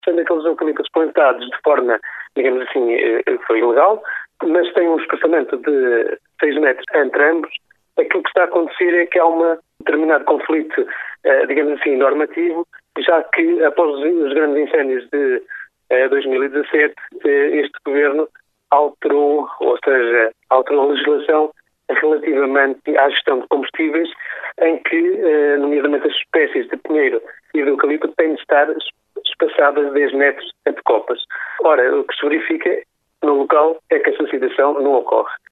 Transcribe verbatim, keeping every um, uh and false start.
sendo aqueles eucaliptos plantados de forma, digamos assim, foi ilegal, mas tem um espaçamento de seis metros entre ambos. Aquilo que está a acontecer é que há um determinado conflito, digamos assim, normativo, já que após os grandes incêndios de dois mil e dezassete, este governo alterou, ou seja, alterou a legislação relativamente à gestão de combustíveis, em que, nomeadamente, as espécies de pinheiro e de eucalipto têm de estar espaçadas dez metros entre copas. Ora, o que se verifica no local é que essa situação não ocorre.